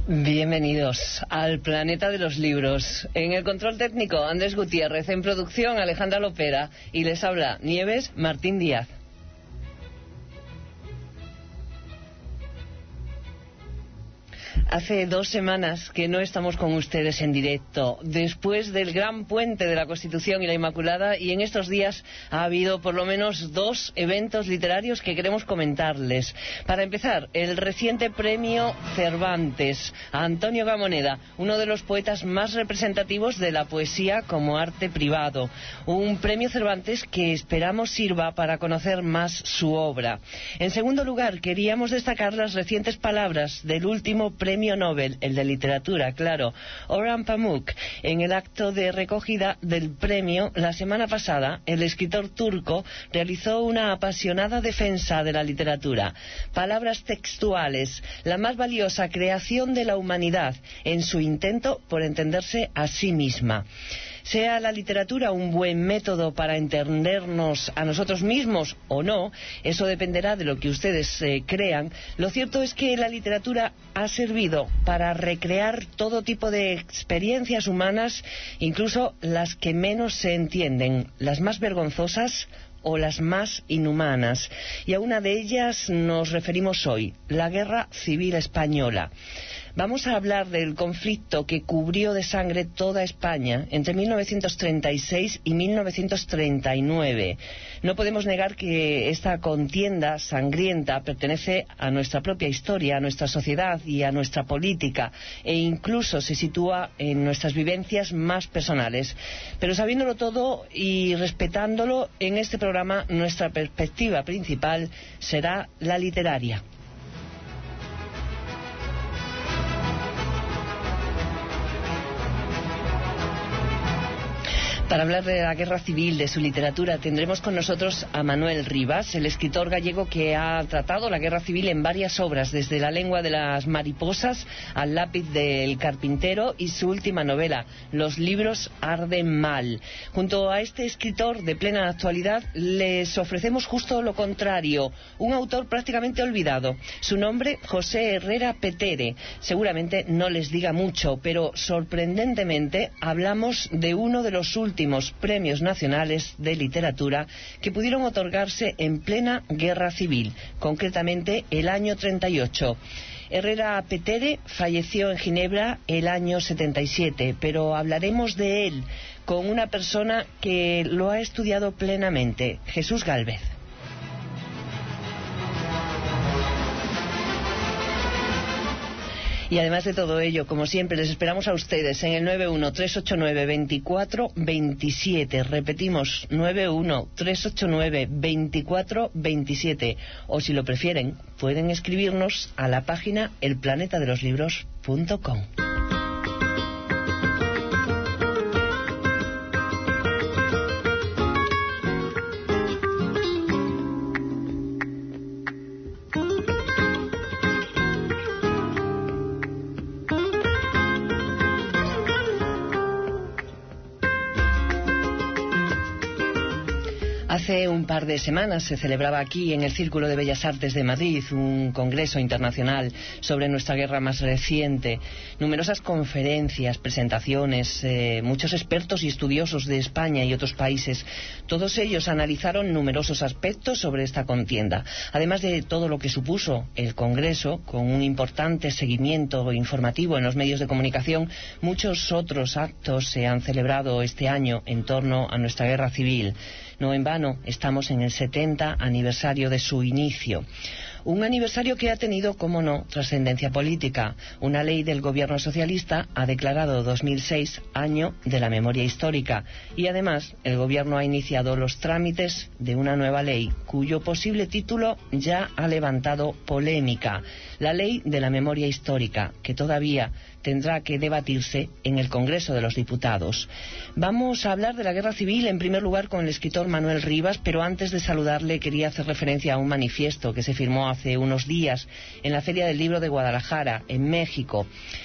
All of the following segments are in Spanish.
Bienvenidos al planeta de los libros. En el control técnico, Andrés Gutiérrez. En producción, Alejandra Lopera. Y les habla Nieves Martín Díaz. Hace 2 semanas que no estamos con ustedes en directo, después del gran puente de la Constitución y la Inmaculada, y en estos días ha habido por lo menos 2 eventos literarios que queremos comentarles. Para empezar, el reciente premio Cervantes a Antonio Gamoneda, uno de los poetas más representativos de la poesía como arte privado. Un premio Cervantes que esperamos sirva para conocer más su obra. En segundo lugar, queríamos destacar las recientes palabras del último premio Nobel, el de literatura, claro, Orhan Pamuk. En el acto de recogida del premio, la semana pasada, el escritor turco realizó una apasionada defensa de la literatura. Palabras textuales: la más valiosa creación de la humanidad en su intento por entenderse a sí misma. Sea la literatura un buen método para entendernos a nosotros mismos o no, eso dependerá de lo que ustedes crean. Lo cierto es que la literatura ha servido para recrear todo tipo de experiencias humanas, incluso las que menos se entienden, las más vergonzosas o las más inhumanas. Y a una de ellas nos referimos hoy, la Guerra Civil Española. Vamos a hablar del conflicto que cubrió de sangre toda España entre 1936 y 1939. No podemos negar que esta contienda sangrienta pertenece a nuestra propia historia, a nuestra sociedad y a nuestra política, e incluso se sitúa en nuestras vivencias más personales. Pero sabiéndolo todo y respetándolo, en este programa nuestra perspectiva principal será la literaria. Para hablar de la guerra civil, de su literatura, tendremos con nosotros a Manuel Rivas, el escritor gallego que ha tratado la guerra civil en varias obras, desde La lengua de las mariposas al lápiz del carpintero y su última novela, Los libros arden mal. Junto a este escritor de plena actualidad, les ofrecemos justo lo contrario, un autor prácticamente olvidado. Su nombre, José Herrera Petere. Seguramente no les diga mucho, pero sorprendentemente hablamos de uno de los últimos premios nacionales de literatura que pudieron otorgarse en plena guerra civil, concretamente el año 38. Herrera Petere falleció en Ginebra el año 77, pero hablaremos de él con una persona que lo ha estudiado plenamente, Jesús Gálvez. Y además de todo ello, como siempre, les esperamos a ustedes en el 913892427. Repetimos, 913892427. O si lo prefieren, pueden escribirnos a la página elplanetadeloslibros.com. Hace un par de semanas se celebraba aquí en el Círculo de Bellas Artes de Madrid un congreso internacional sobre nuestra guerra más reciente. Numerosas conferencias, presentaciones, muchos expertos y estudiosos de España y otros países. Todos ellos analizaron numerosos aspectos sobre esta contienda. Además de todo lo que supuso el congreso, con un importante seguimiento informativo en los medios de comunicación, muchos otros actos se han celebrado este año en torno a nuestra guerra civil. No en vano, estamos en el 70 aniversario de su inicio. Un aniversario que ha tenido, como no, trascendencia política. Una ley del gobierno socialista ha declarado 2006 año de la memoria histórica, y además el gobierno ha iniciado los trámites de una nueva ley cuyo posible título ya ha levantado polémica. La ley de la memoria histórica, que todavía tendrá que debatirse en el Congreso de los Diputados. Vamos a hablar de la guerra civil en primer lugar con el escritor Manuel Rivas, pero antes de saludarle quería hacer referencia a un manifiesto que se firmó hace unos días en la Feria del Libro de Guadalajara, en México.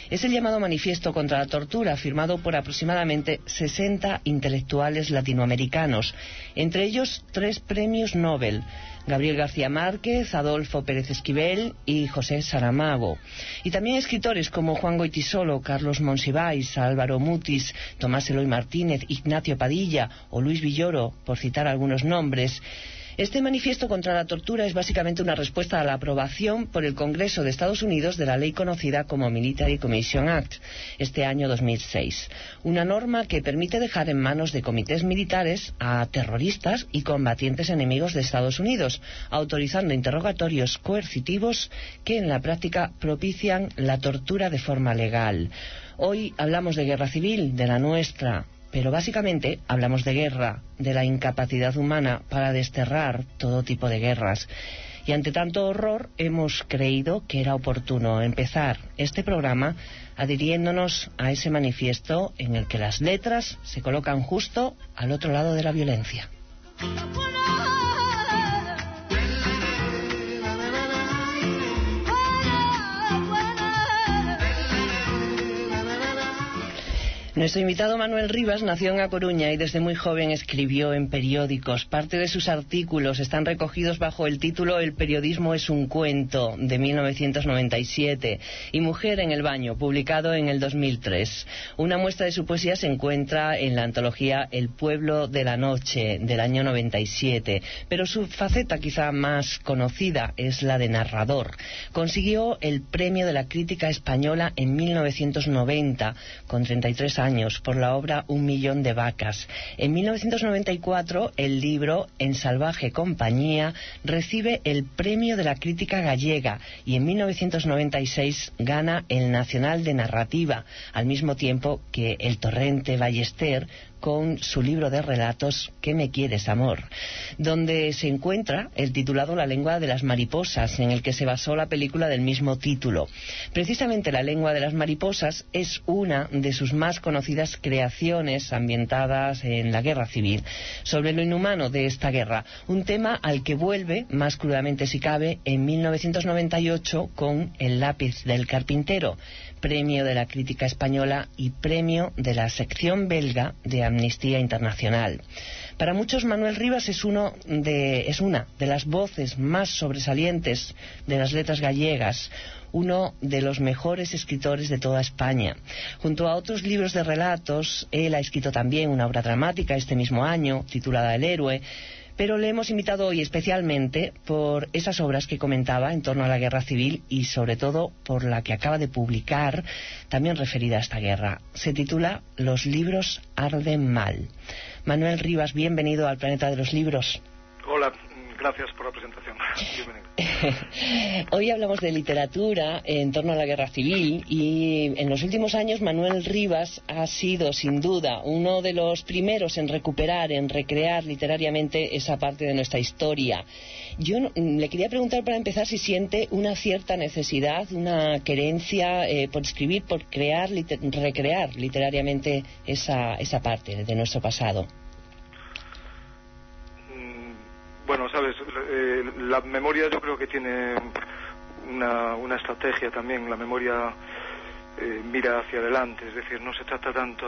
Es el llamado Manifiesto contra la Tortura, firmado por aproximadamente 60 intelectuales latinoamericanos, entre ellos 3 premios Nobel: Gabriel García Márquez, Adolfo Pérez Esquivel y José Saramago. Y también escritores como Juan Goytisolo, Carlos Monsiváis, Álvaro Mutis, Tomás Eloy Martínez, Ignacio Padilla o Luis Villoro, por citar algunos nombres. Este manifiesto contra la tortura es básicamente una respuesta a la aprobación por el Congreso de Estados Unidos de la ley conocida como Military Commission Act, este año 2006. Una norma que permite dejar en manos de comités militares a terroristas y combatientes enemigos de Estados Unidos, autorizando interrogatorios coercitivos que en la práctica propician la tortura de forma legal. Hoy hablamos de guerra civil, de la nuestra, pero básicamente hablamos de guerra, de la incapacidad humana para desterrar todo tipo de guerras. Y ante tanto horror hemos creído que era oportuno empezar este programa adhiriéndonos a ese manifiesto en el que las letras se colocan justo al otro lado de la violencia. Nuestro invitado Manuel Rivas nació en A Coruña y desde muy joven escribió en periódicos. Parte de sus artículos están recogidos bajo el título El periodismo es un cuento, de 1997, y Mujer en el baño, publicado en el 2003. Una muestra de su poesía se encuentra en la antología El pueblo de la noche, del año 97, pero su faceta quizá más conocida es la de narrador. Consiguió el premio de la crítica española en 1990, con 33 años, por la obra Un millón de vacas. En 1994, el libro En salvaje compañía recibe el premio de la crítica gallega y en 1996 gana el Nacional de Narrativa, al mismo tiempo que el Torrente Ballester con su libro de relatos ¿Qué me quieres, amor?, donde se encuentra el titulado La lengua de las mariposas, en el que se basó la película del mismo título. Precisamente La lengua de las mariposas es una de sus más conocidas creaciones ambientadas en la guerra civil, sobre lo inhumano de esta guerra, un tema al que vuelve, más crudamente si cabe, en 1998 con El lápiz del carpintero, premio de la crítica española y premio de la sección belga de Amnistía Internacional. Para muchos, Manuel Rivas es una de las voces más sobresalientes de las letras gallegas, uno de los mejores escritores de toda España. Junto a otros libros de relatos, él ha escrito también una obra dramática este mismo año, titulada El héroe, pero le hemos invitado hoy especialmente por esas obras que comentaba en torno a la guerra civil y sobre todo por la que acaba de publicar, también referida a esta guerra. Se titula Los libros arden mal. Manuel Rivas, bienvenido al Planeta de los Libros. Hola, gracias por la presentación. Bienvenido. Hoy hablamos de literatura en torno a la guerra civil y en los últimos años Manuel Rivas ha sido sin duda uno de los primeros en recuperar, en recrear literariamente esa parte de nuestra historia. Yo le quería preguntar para empezar si siente una cierta necesidad, una querencia por escribir, por recrear literariamente esa parte de nuestro pasado. Bueno, sabes, la memoria yo creo que tiene una estrategia también. La memoria mira hacia adelante, es decir, no se trata tanto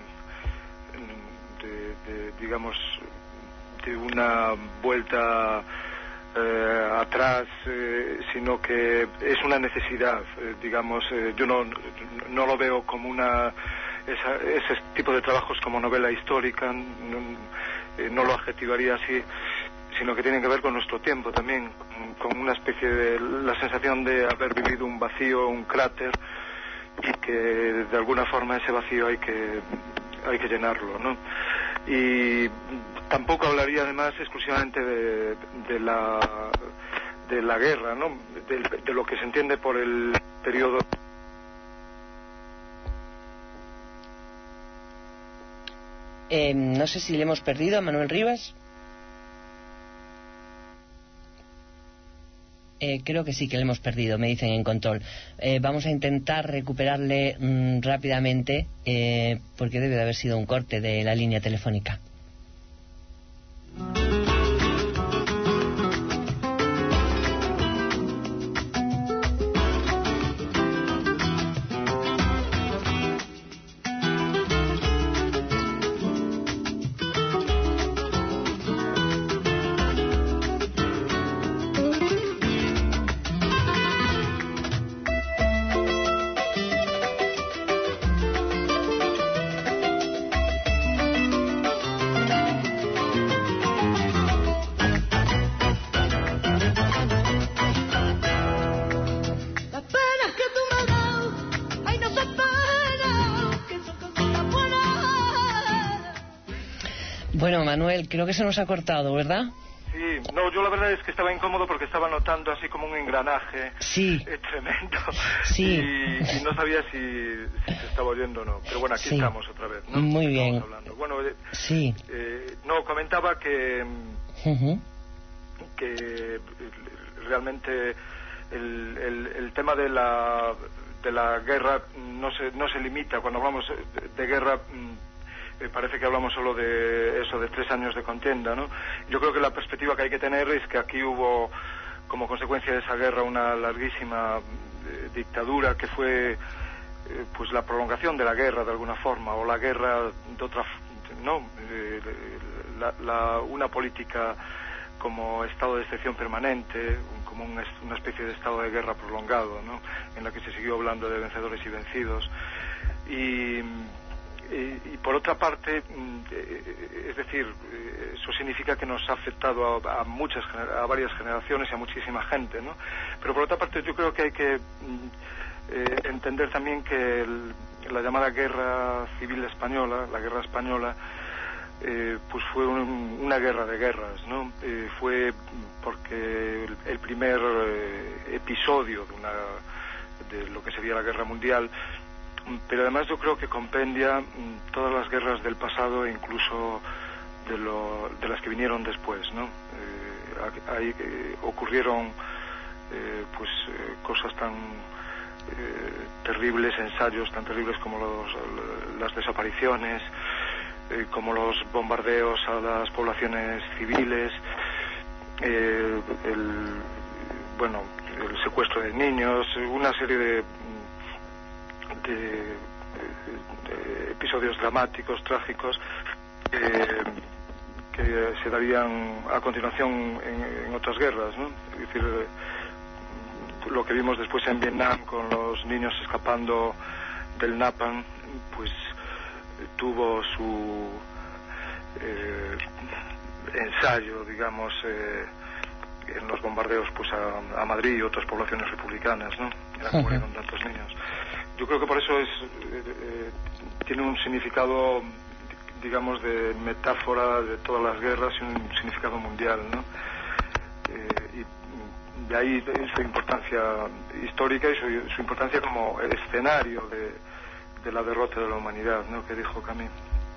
digamos, de una vuelta atrás, sino que es una necesidad, digamos. Yo no lo veo como ese tipo de trabajos como novela histórica, no lo adjetivaría así, sino que tienen que ver con nuestro tiempo también, con una especie de la sensación de haber vivido un vacío, un cráter, y que de alguna forma ese vacío hay que llenarlo, ¿no? Y tampoco hablaría además exclusivamente de la guerra, ¿no? De lo que se entiende por el periodo. No sé si le hemos perdido a Manuel Rivas. Creo que sí que le hemos perdido, me dicen en control. Vamos a intentar recuperarle rápidamente, porque debe de haber sido un corte de la línea telefónica. Bueno, Manuel, creo que se nos ha cortado, ¿verdad? Sí, no, yo la verdad es que estaba incómodo porque estaba notando así como un engranaje sí. Tremendo. Sí. Y no sabía si se estaba oyendo o no. Pero bueno, aquí estamos otra vez, ¿no? Muy bien. Estamos hablando. Bueno, sí. No, comentaba que que realmente el tema de la guerra no se limita. Cuando hablamos de guerra parece que hablamos solo de eso, de 3 años de contienda, ¿no? Yo creo que la perspectiva que hay que tener es que aquí hubo como consecuencia de esa guerra una larguísima dictadura que fue pues la prolongación de la guerra de alguna forma, o la guerra de otra, no, una política como estado de excepción permanente, como una especie de estado de guerra prolongado, ¿no? En la que se siguió hablando de vencedores y vencidos. Y por otra parte, es decir, eso significa que nos ha afectado a varias generaciones y a muchísima gente, ¿no? Pero por otra parte yo creo que hay que entender también que la llamada guerra civil española, la guerra española, pues fue una guerra de guerras, ¿no? Fue porque el primer episodio de lo que sería la guerra mundial, pero además yo creo que compendia todas las guerras del pasado e incluso de las que vinieron después, ¿no? Ahí ocurrieron pues cosas tan terribles, ensayos tan terribles como las desapariciones, como los bombardeos a las poblaciones civiles, el secuestro de niños, una serie de episodios dramáticos, trágicos, que se darían a continuación en otras guerras, ¿no? Es decir, lo que vimos después en Vietnam con los niños escapando del Napalm, pues tuvo su ensayo, digamos, en los bombardeos pues a Madrid y otras poblaciones republicanas, ¿no? En la que murieron tantos niños. Yo creo que por eso tiene un significado, digamos, de metáfora de todas las guerras y un significado mundial, ¿no? Y de ahí su importancia histórica y su importancia como escenario de la derrota de la humanidad, ¿no? Que dijo Camus.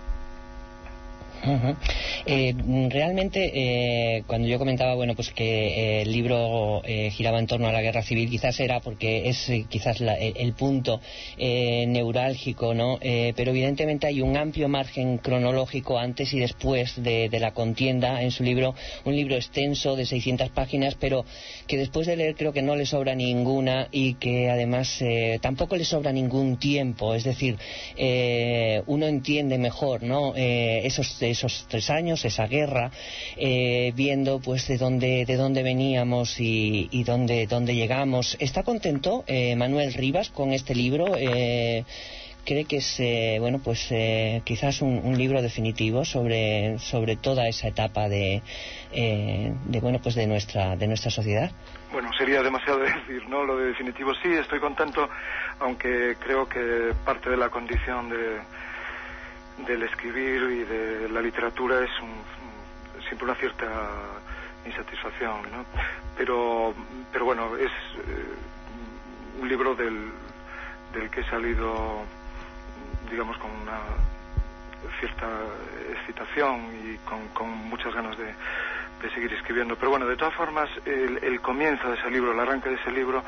Realmente cuando yo comentaba pues que el libro giraba en torno a la guerra civil, quizás era porque es quizás el punto neurálgico, ¿no? Pero evidentemente hay un amplio margen cronológico antes y después de la contienda en su libro, un libro extenso de 600 páginas, pero que después de leer creo que no le sobra ninguna y que además tampoco le sobra ningún tiempo, es decir, uno entiende mejor, ¿no? Esos 3 años, esa guerra, viendo pues de dónde veníamos y dónde llegamos. ¿Está contento Manuel Rivas con este libro? ¿Cree que es quizás un libro definitivo sobre toda esa etapa de nuestra sociedad? Bueno, sería demasiado decir, ¿no? Lo de definitivo sí, estoy contento, aunque creo que parte de la condición del escribir y de la literatura es siempre una cierta insatisfacción, ¿no? Pero bueno, es un libro del que he salido, digamos, con una cierta excitación y con muchas ganas de seguir escribiendo. Pero bueno, de todas formas, el comienzo de ese libro, el arranque de ese libro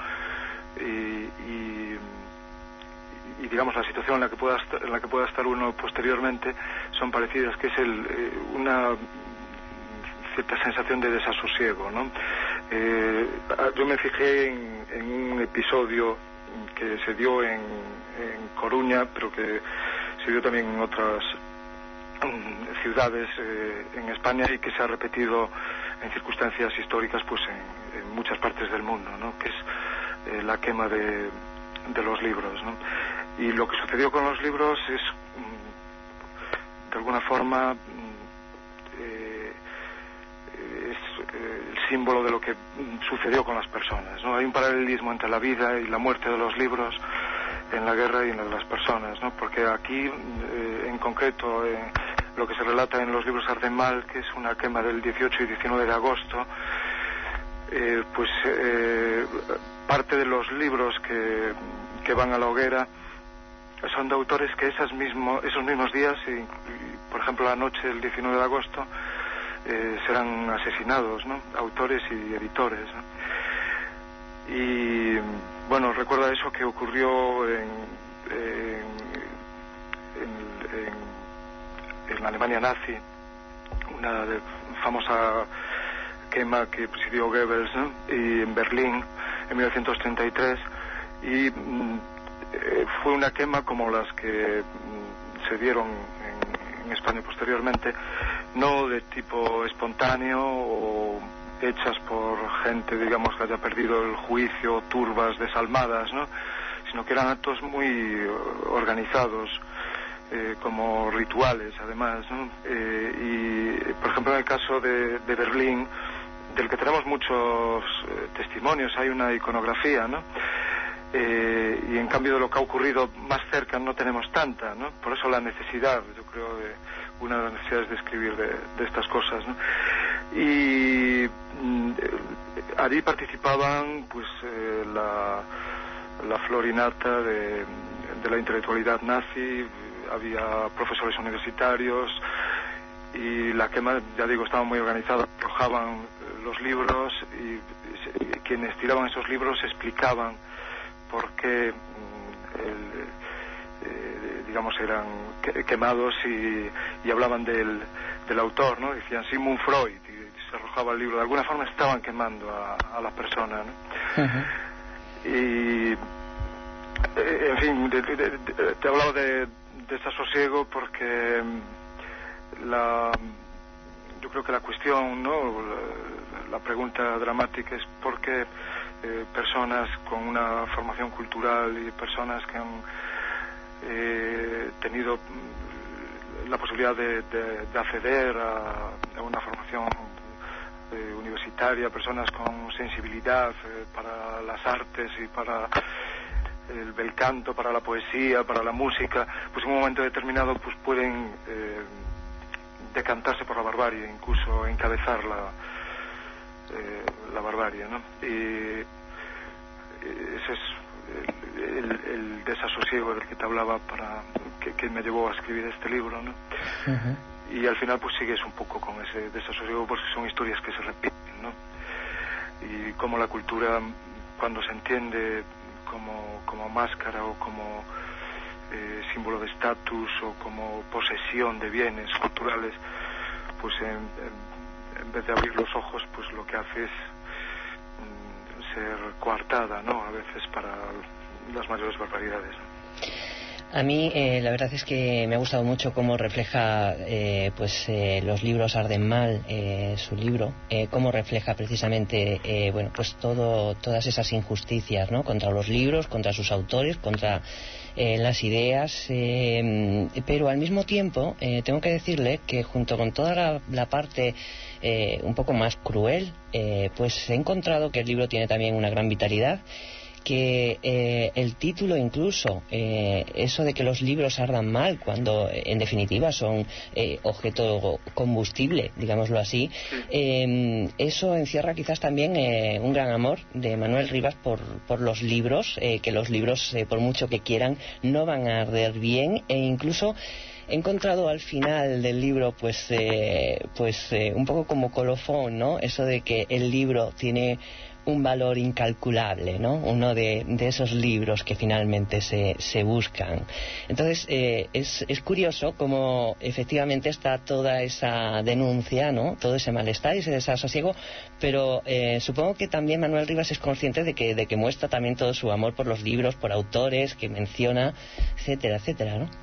y digamos la situación en la que pueda estar uno posteriormente son parecidas, que es una cierta sensación de desasosiego, ¿no? Yo me fijé en un episodio que se dio en Coruña, pero que se dio también en otras ciudades en España y que se ha repetido en circunstancias históricas pues en muchas partes del mundo, ¿no? Que es la quema de los libros, ¿no? Y lo que sucedió con los libros es de alguna forma es el símbolo de lo que sucedió con las personas, ¿no? Hay un paralelismo entre la vida y la muerte de los libros en la guerra y en la de las personas, ¿no? Porque aquí en concreto lo que se relata en los libros Arden Mal, que es una quema del 18 y 19 de agosto, parte de los libros que van a la hoguera son de autores que esos mismos días, y, por ejemplo la noche del 19 de agosto, serán asesinados, ¿no? Autores y editores, ¿no? Y bueno, recuerda eso que ocurrió en la Alemania nazi, una famosa quema que presidió Goebbels, ¿no? Y en Berlín en 1933, y fue una quema como las que se dieron en España posteriormente, no de tipo espontáneo o hechas por gente, digamos, que haya perdido el juicio, turbas desalmadas, ¿no? Sino que eran actos muy organizados, como rituales, además, ¿no? Y, por ejemplo, en el caso de Berlín, del que tenemos muchos testimonios, hay una iconografía, ¿no? Y en cambio de lo que ha ocurrido más cerca no tenemos tanta, ¿no? Por eso la necesidad, yo creo, una de las necesidades de escribir de estas cosas, ¿no? Y allí participaban, pues, la florinata de la intelectualidad nazi, había profesores universitarios, y la quema, ya digo, estaba muy organizada, arrojaban los libros, y quienes tiraban esos libros explicaban por qué digamos, eran quemados, y hablaban del autor, ¿no? Decían Sigmund Freud, y se arrojaba el libro. De alguna forma estaban quemando a la persona, ¿no? Uh-huh. Y en fin, te hablaba de desasosiego porque yo creo que la cuestión, ¿no? La pregunta dramática es por qué personas con una formación cultural y personas que han tenido la posibilidad de acceder a una formación universitaria, personas con sensibilidad para las artes y para el bel canto, para la poesía, para la música, pues en un momento determinado pues pueden decantarse por la barbarie, incluso encabezar la barbarie, ¿no? Y ese es el desasosiego del que te hablaba, que me llevó a escribir este libro, ¿no? Uh-huh. Y al final pues sigues un poco con ese desasosiego, porque son historias que se repiten, ¿no? Y como la cultura, cuando se entiende como máscara o como símbolo de estatus o como posesión de bienes culturales, pues en vez de abrir los ojos, pues lo que hace es ser coartada, ¿no? A veces para las mayores barbaridades, ¿no? A mí la verdad es que me ha gustado mucho cómo refleja los libros Arden Mal, su libro, cómo refleja precisamente bueno, pues todas esas injusticias, ¿no? Contra los libros, contra sus autores, contra las ideas, pero al mismo tiempo tengo que decirle que junto con toda la parte un poco más cruel, pues he encontrado que el libro tiene también una gran vitalidad, que el título incluso, eso de que los libros ardan mal cuando en definitiva son objeto combustible, digámoslo así, eso encierra quizás también un gran amor de Manuel Rivas por los libros, que los libros por mucho que quieran no van a arder bien, e incluso he encontrado al final del libro un poco como colofón, ¿no? Eso de que el libro tiene un valor incalculable, ¿no? Uno de esos libros que finalmente se buscan. Entonces es curioso cómo efectivamente está toda esa denuncia, ¿no? Todo ese malestar y ese desasosiego, pero supongo que también Manuel Rivas es consciente de que muestra también todo su amor por los libros, por autores que menciona, etcétera, etcétera, ¿no?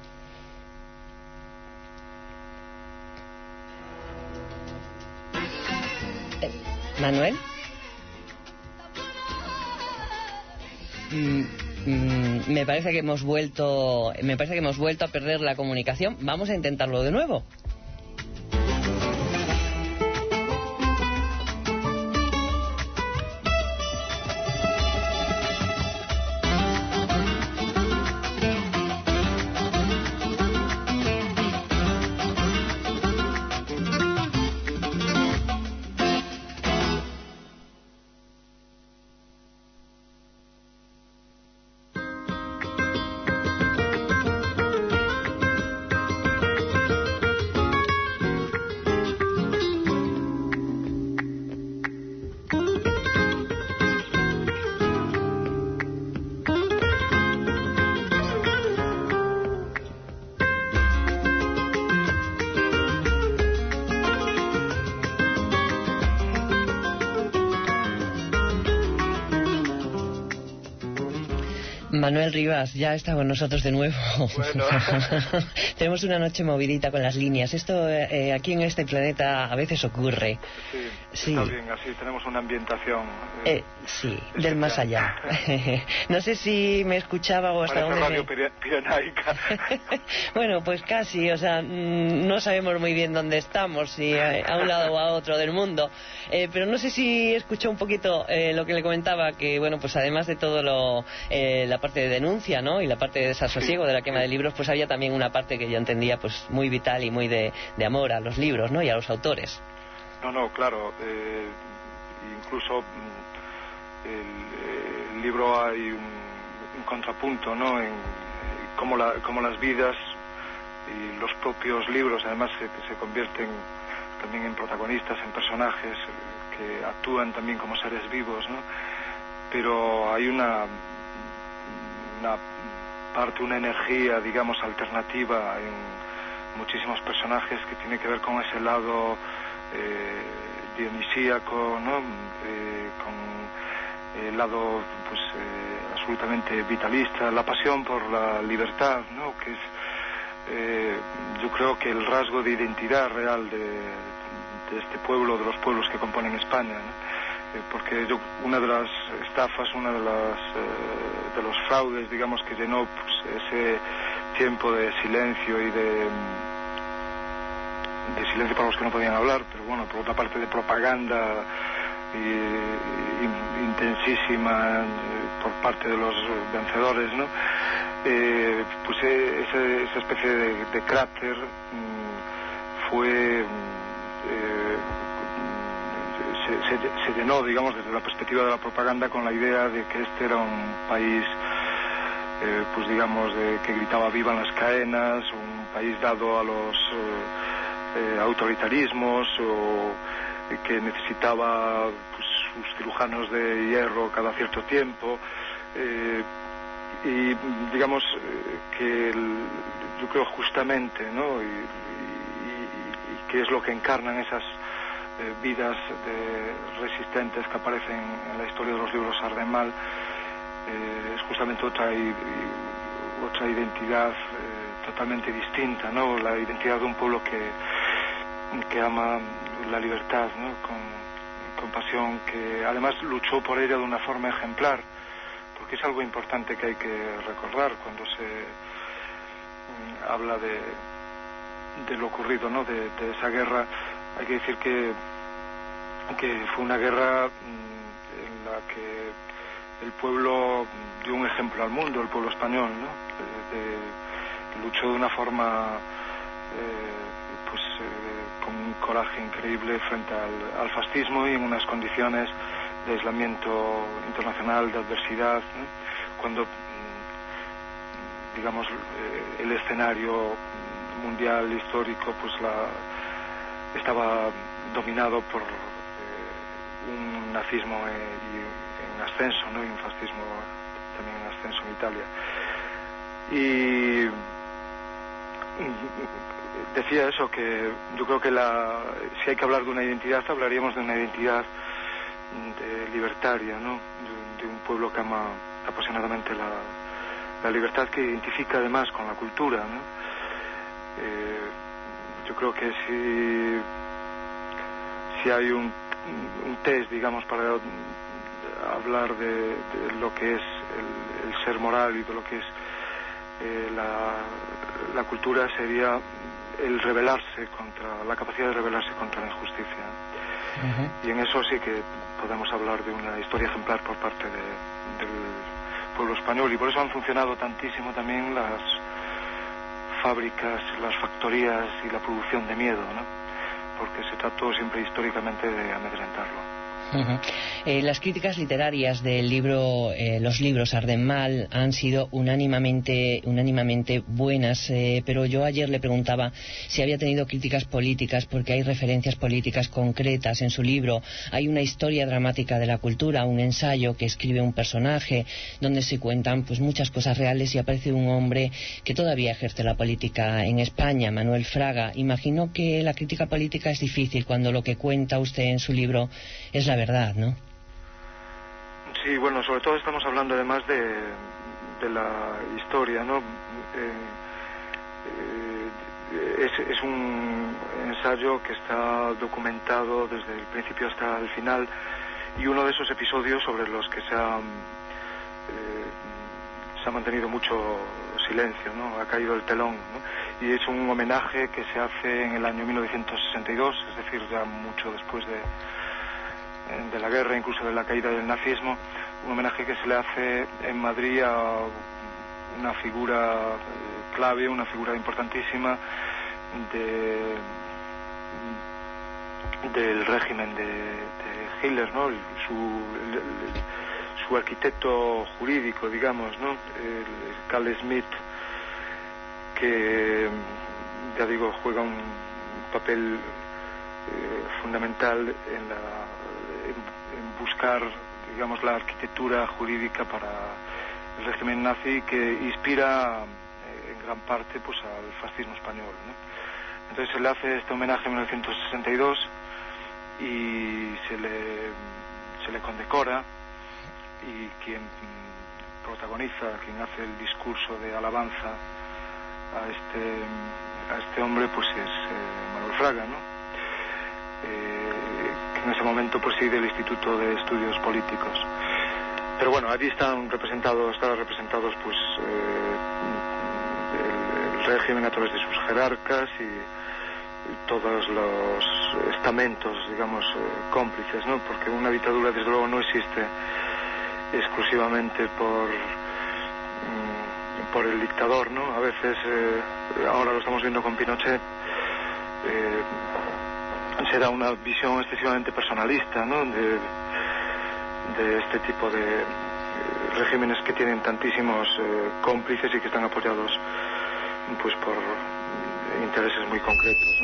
Manuel. Me parece que hemos vuelto a perder la comunicación. Vamos a intentarlo de nuevo. Manuel Rivas ya está con nosotros de nuevo. Bueno. Tenemos una noche movidita con las líneas. Esto aquí en este planeta a veces ocurre. Sí, está bien, así tenemos una ambientación. Sí, del más allá. No sé si me escuchaba o hasta dónde... Radio Pirenaica. Bueno, pues casi, o sea, no sabemos muy bien dónde estamos, si a un lado o a otro del mundo. Pero no sé si escuchó un poquito lo que le comentaba, que bueno, pues además de todo la parte de denuncia, ¿no? Y la parte de desasosiego, de la quema de libros, pues había también una parte que yo entendía pues muy vital y muy de amor a los libros, ¿no? Y a los autores. No, claro. Incluso el libro hay un contrapunto, ¿no? En cómo las vidas y los propios libros además se convierten también en protagonistas, en personajes que actúan también como seres vivos, ¿no? Pero hay una parte, una energía, digamos, alternativa en muchísimos personajes que tiene que ver con ese lado dionisíaco, ¿no? Con el lado pues absolutamente vitalista, la pasión por la libertad, ¿no? Que es yo creo que el rasgo de identidad real de este pueblo, de los pueblos que componen España, ¿no? Porque una de las estafas, una de los fraudes, digamos, que llenó pues ese tiempo de silencio y de silencio para los que no podían hablar, pero bueno, por otra parte de propaganda intensísima por parte de los vencedores, ¿no? Pues esa especie de cráter fue se llenó, digamos, desde la perspectiva de la propaganda con la idea de que este era un país pues digamos que gritaba viva en las caenas, un país dado a los autoritarismos, o que necesitaba pues sus cirujanos de hierro cada cierto tiempo, y digamos que yo creo justamente, ¿no? y que es lo que encarnan esas vidas resistentes que aparecen en la historia de los libros Ardemal, es justamente otra identidad totalmente distinta, ¿no? La identidad de un pueblo que ama la libertad, ¿no? Con pasión, que además luchó por ella de una forma ejemplar, porque es algo importante que hay que recordar cuando se habla de lo ocurrido, ¿no? De esa guerra. Hay que decir que fue una guerra en la que el pueblo dio un ejemplo al mundo, el pueblo español, ¿no? Luchó de una forma con un coraje increíble frente al fascismo y en unas condiciones de aislamiento internacional, de adversidad, ¿no? Cuando digamos el escenario mundial histórico pues estaba dominado por un nazismo en ascenso, ¿no? Y un fascismo también en ascenso en Italia. Y decía eso, que yo creo que si hay que hablar de una identidad, hablaríamos de una identidad libertaria, ¿no? De un pueblo que ama apasionadamente la libertad, que identifica además con la cultura, ¿no? Yo creo que si hay un test, digamos, para hablar de lo que es el ser moral y de lo que es la cultura, sería el rebelarse la capacidad de rebelarse contra la injusticia. Uh-huh. Y en eso sí que podemos hablar de una historia ejemplar por parte del pueblo español, y por eso han funcionado tantísimo también las fábricas, las factorías y la producción de miedo, ¿no? Porque se trató siempre históricamente de amedrentarlo. Uh-huh. Las críticas literarias del libro, los libros Ardemal, han sido unánimemente buenas, pero yo ayer le preguntaba si había tenido críticas políticas, porque hay referencias políticas concretas en su libro. Hay una historia dramática de la cultura, un ensayo que escribe un personaje donde se cuentan pues muchas cosas reales, y aparece un hombre que todavía ejerce la política en España, Manuel Fraga. Imagino que la crítica política es difícil cuando lo que cuenta usted en su libro es la verdad, ¿no? Sí, bueno, sobre todo estamos hablando además de la historia, ¿no? Es un ensayo que está documentado desde el principio hasta el final, y uno de esos episodios sobre los que se ha mantenido mucho silencio, ¿no? Ha caído el telón, ¿no? Y es un homenaje que se hace en el año 1962, es decir, ya mucho después de la guerra, incluso de la caída del nazismo, un homenaje que se le hace en Madrid a una figura clave, una figura importantísima del régimen de Hitler, ¿no? Su arquitecto jurídico, digamos, ¿no? El Carl Schmitt, que, ya digo, juega un papel fundamental en buscar, digamos, la arquitectura jurídica para el régimen nazi, que inspira en gran parte pues al fascismo español, ¿no? Entonces se le hace este homenaje en 1962 y se le condecora, y quien protagoniza, quien hace el discurso de alabanza a este hombre, pues es Manuel Fraga, ¿no? Que en ese momento preside el Instituto de Estudios Políticos. Pero bueno, allí estaban representados pues el régimen a través de sus jerarcas y todos los estamentos, digamos, cómplices, ¿no? Porque una dictadura, desde luego, no existe exclusivamente por el dictador, ¿no? A veces, ahora lo estamos viendo con Pinochet, se da una visión excesivamente personalista, ¿no? de este tipo de regímenes que tienen tantísimos cómplices y que están apoyados pues por intereses muy concretos,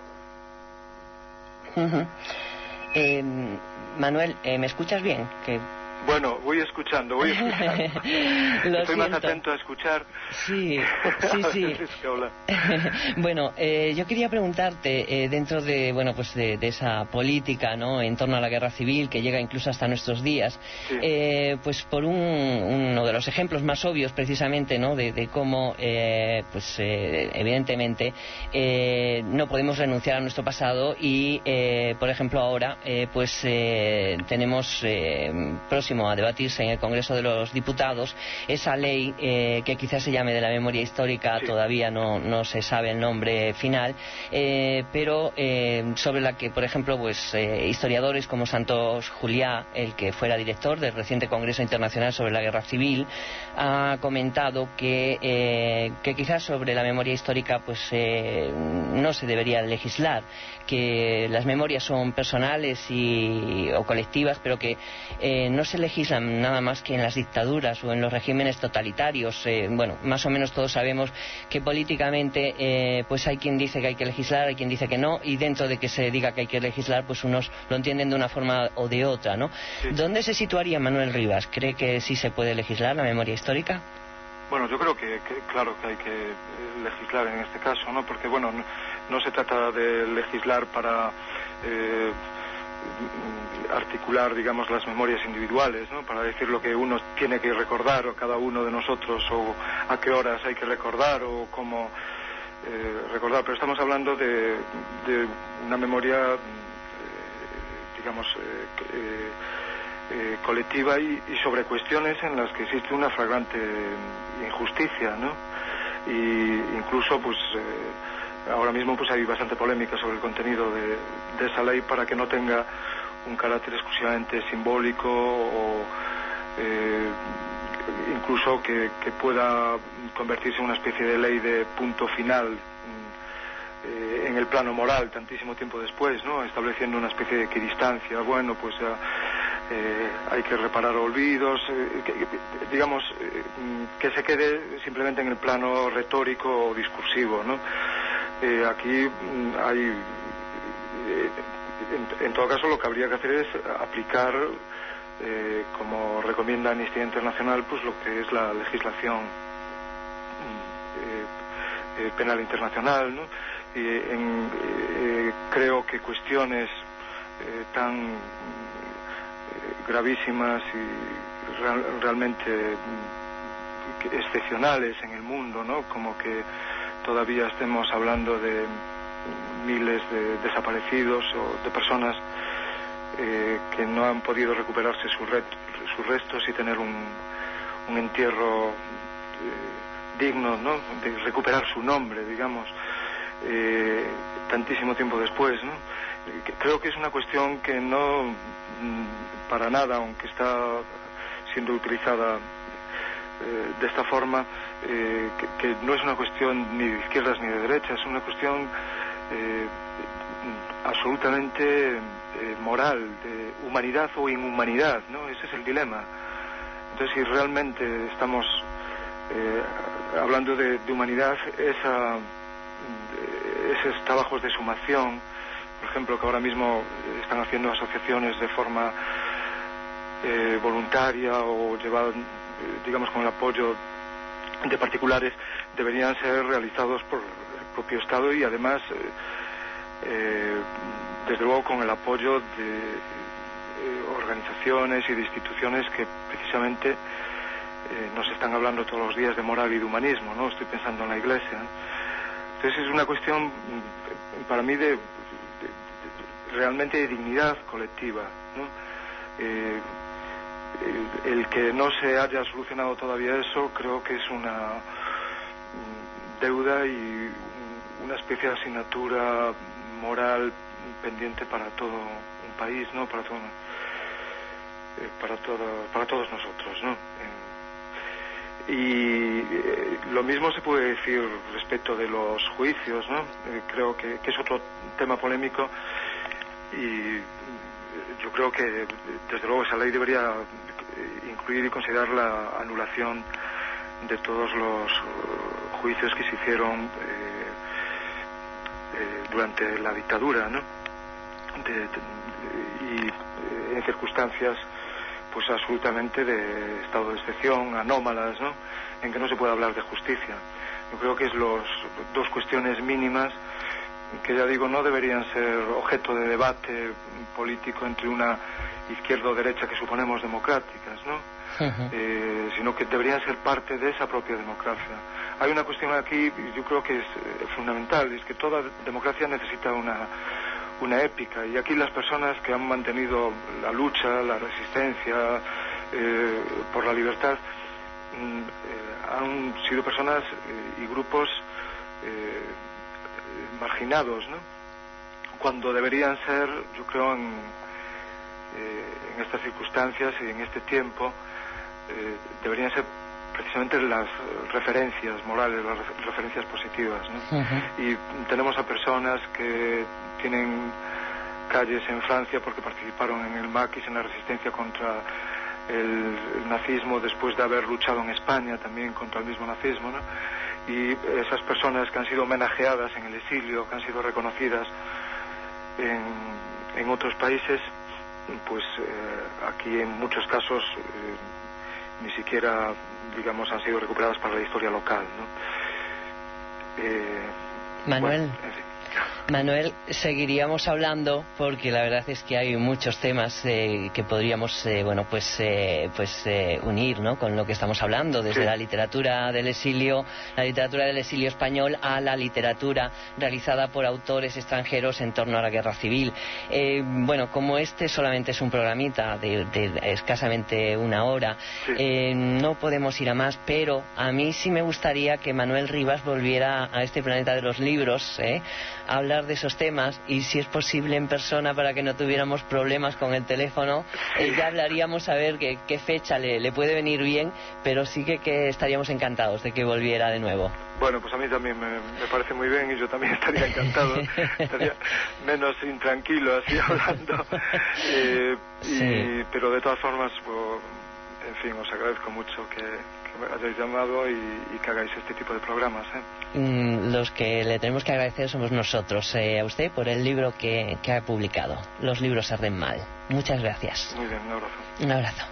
¿no? Manuel, ¿me escuchas bien? Bueno, voy escuchando. Estoy más atento a escuchar. Sí. Bueno, yo quería preguntarte, dentro de, bueno, pues de esa política, ¿no?, en torno a la guerra civil, que llega incluso hasta nuestros días, sí. Pues por uno de los ejemplos más obvios, precisamente, ¿no?, de cómo, evidentemente, no podemos renunciar a nuestro pasado y, por ejemplo, ahora, tenemos próximo a debatirse en el Congreso de los Diputados esa ley que quizás se llame de la memoria histórica, sí. Todavía no se sabe el nombre final, pero sobre la que, por ejemplo, historiadores como Santos Juliá, el que fuera director del reciente Congreso Internacional sobre la Guerra Civil, ha comentado que quizás sobre la memoria histórica no se debería legislar, que las memorias son personales o colectivas, pero que no se legislan nada más que en las dictaduras o en los regímenes totalitarios. Más o menos todos sabemos que políticamente hay quien dice que hay que legislar, hay quien dice que no, y dentro de que se diga que hay que legislar, pues unos lo entienden de una forma o de otra, ¿no? Sí. ¿Dónde se situaría Manuel Rivas? ¿Cree que sí se puede legislar la memoria histórica? Bueno, yo creo que claro que hay que legislar en este caso, ¿no? Porque, no se trata de legislar para articular, digamos, las memorias individuales, ¿no?, para decir lo que uno tiene que recordar, o cada uno de nosotros, o a qué horas hay que recordar, o cómo recordar, pero estamos hablando de una memoria, digamos, colectiva y sobre cuestiones en las que existe una flagrante injusticia, ¿no? Y incluso, ahora mismo hay bastante polémica sobre el contenido de esa ley, para que no tenga un carácter exclusivamente simbólico o incluso que pueda convertirse en una especie de ley de punto final en el plano moral tantísimo tiempo después, ¿no?, estableciendo una especie de equidistancia. Hay que reparar olvidos, que se quede simplemente en el plano retórico o discursivo, ¿no? Aquí hay, en todo caso, lo que habría que hacer es aplicar, como recomienda Amnistía Internacional, lo que es la legislación penal internacional, ¿no? Creo que cuestiones tan gravísimas y realmente excepcionales en el mundo, ¿no? Como que todavía estemos hablando de miles de desaparecidos o de personas que no han podido recuperarse sus restos y tener un entierro digno, ¿no? De recuperar su nombre, digamos, tantísimo tiempo después, ¿no? Creo que es una cuestión que no, para nada, aunque está siendo utilizada de esta forma, que no es una cuestión ni de izquierdas ni de derechas, es una cuestión absolutamente moral, de humanidad o inhumanidad, ¿no? Ese es el dilema. Entonces, si realmente estamos hablando de humanidad, esos trabajos de sumación, por ejemplo, que ahora mismo están haciendo asociaciones de forma voluntaria o llevados, digamos, con el apoyo de particulares, deberían ser realizados por el propio Estado y además desde luego con el apoyo de organizaciones y de instituciones que precisamente nos están hablando todos los días de moral y de humanismo, ¿no? Estoy pensando en la Iglesia, ¿no? Entonces es una cuestión para mí realmente de dignidad colectiva, ¿no? El que no se haya solucionado todavía eso, creo que es una deuda y una especie de asignatura moral pendiente para todo un país, ¿no? Para todos nosotros, ¿no? Y lo mismo se puede decir respecto de los juicios, ¿no? Creo que es otro tema polémico y yo creo que desde luego esa ley debería incluir y considerar la anulación de todos los juicios que se hicieron durante la dictadura, ¿no? Y en circunstancias pues absolutamente de estado de excepción, anómalas, ¿no? En que no se puede hablar de justicia. Yo creo que es dos cuestiones mínimas que, ya digo, no deberían ser objeto de debate político entre una izquierda o derecha que suponemos democráticas, ¿no? Sino que deberían ser parte de esa propia democracia. Hay una cuestión aquí, yo creo que es fundamental, es que toda democracia necesita una épica, y aquí las personas que han mantenido la lucha, la resistencia por la libertad, han sido personas y grupos marginados, ¿no? Cuando deberían ser, yo creo, en estas circunstancias y en este tiempo, deberían ser precisamente las referencias morales, las referencias positivas, ¿no? Y tenemos a personas que tienen calles en Francia porque participaron en el maquis, en la resistencia contra el nazismo, después de haber luchado en España también contra el mismo nazismo, ¿no? Y esas personas que han sido homenajeadas en el exilio, que han sido reconocidas en otros países, pues aquí en muchos casos ni siquiera, digamos, han sido recuperadas para la historia local, ¿no? Manuel, bueno, en fin. Manuel, seguiríamos hablando porque la verdad es que hay muchos temas que podríamos unir, ¿no? Con lo que estamos hablando, desde Sí. la literatura del exilio español, a la literatura realizada por autores extranjeros en torno a la guerra civil. Como este solamente es un programita de escasamente una hora, Sí. no podemos ir a más, pero a mí sí me gustaría que Manuel Rivas volviera a este planeta de los libros, a hablar de esos temas, y si es posible en persona, para que no tuviéramos problemas con el teléfono. Ya hablaríamos a ver qué fecha le puede venir bien, pero sí que estaríamos encantados de que volviera de nuevo. Bueno, pues a mí también me parece muy bien, y yo también estaría encantado, estaría menos intranquilo así hablando, Sí. pero de todas formas, en fin, os agradezco mucho que me hayáis llamado y que hagáis este tipo de programas, Los que le tenemos que agradecer somos nosotros, a usted, por el libro que ha publicado. Los libros arden mal. Muchas gracias. Muy bien, un abrazo. Un abrazo.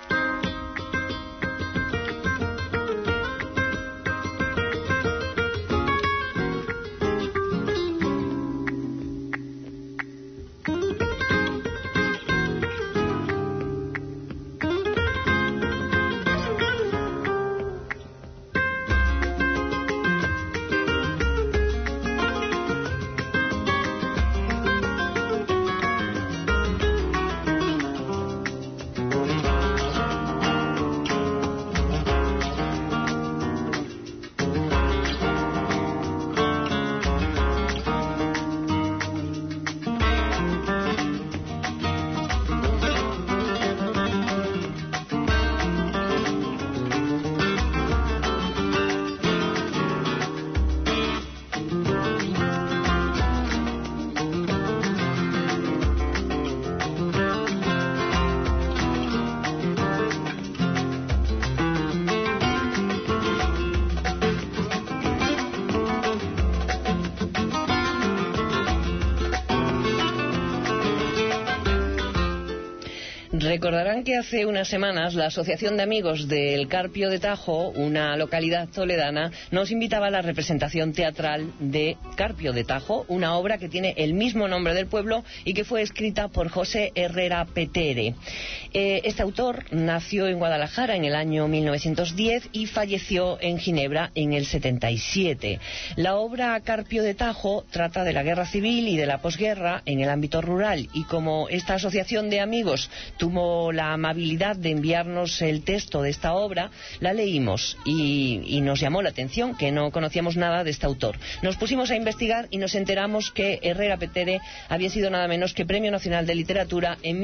Recordarán que hace unas semanas la Asociación de Amigos del Carpio de Tajo, una localidad toledana, nos invitaba a la representación teatral de Carpio de Tajo, una obra que tiene el mismo nombre del pueblo y que fue escrita por José Herrera Petere. Este autor nació en Guadalajara en el año 1910 y falleció en Ginebra en el 77. La obra Carpio de Tajo trata de la guerra civil y de la posguerra en el ámbito rural, y como esta asociación de amigos tuvo la amabilidad de enviarnos el texto de esta obra, la leímos y nos llamó la atención, que no conocíamos nada de este autor. Nos pusimos a investigar y nos enteramos que Herrera Petere había sido nada menos que Premio Nacional de Literatura en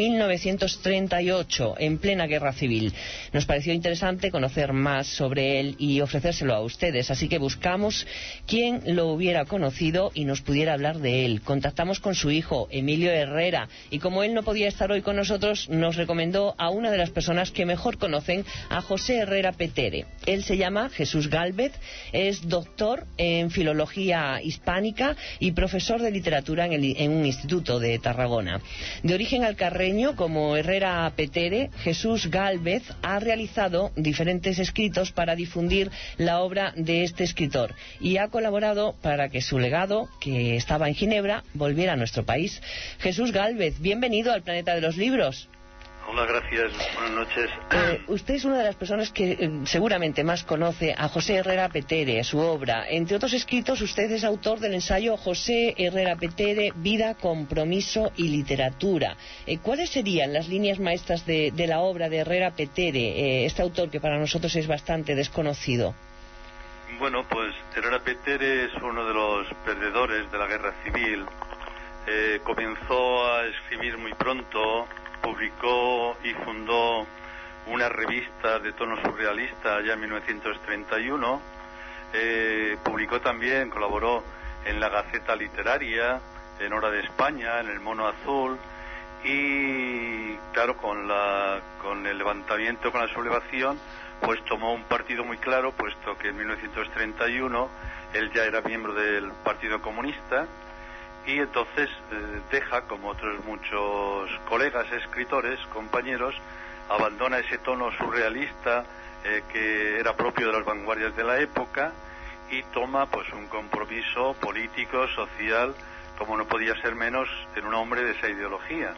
1938, en plena guerra civil. Nos pareció interesante conocer más sobre él y ofrecérselo a ustedes, así que buscamos quién lo hubiera conocido y nos pudiera hablar de él. Contactamos con su hijo, Emilio Herrera, y como él no podía estar hoy con nosotros, nos recomendó a una de las personas que mejor conocen a José Herrera Petere. Él se llama Jesús Gálvez, es doctor en Filología Hispánica y profesor de literatura en un instituto de Tarragona. De origen alcarreño, como Herrera Petere, Jesús Gálvez ha realizado diferentes escritos para difundir la obra de este escritor y ha colaborado para que su legado, que estaba en Ginebra, volviera a nuestro país. Jesús Gálvez, bienvenido al Planeta de los Libros. Hola, gracias. Buenas noches. Usted es una de las personas que seguramente más conoce a José Herrera Petere, su obra. Entre otros escritos, usted es autor del ensayo José Herrera Petere, Vida, Compromiso y Literatura. ¿Cuáles serían las líneas maestras de la obra de Herrera Petere, este autor que para nosotros es bastante desconocido? Bueno, pues Herrera Petere es uno de los perdedores de la guerra civil. Comenzó a escribir muy pronto, publicó y fundó una revista de tono surrealista ya en 1931, publicó también, colaboró en la Gaceta Literaria, en Hora de España, en El Mono Azul, y claro, con el levantamiento, con la sublevación, pues tomó un partido muy claro, puesto que en 1931 él ya era miembro del Partido Comunista, y entonces deja, como otros muchos colegas escritores, compañeros, abandona ese tono surrealista que era propio de las vanguardias de la época y toma pues un compromiso político, social, como no podía ser menos en un hombre de esa ideología.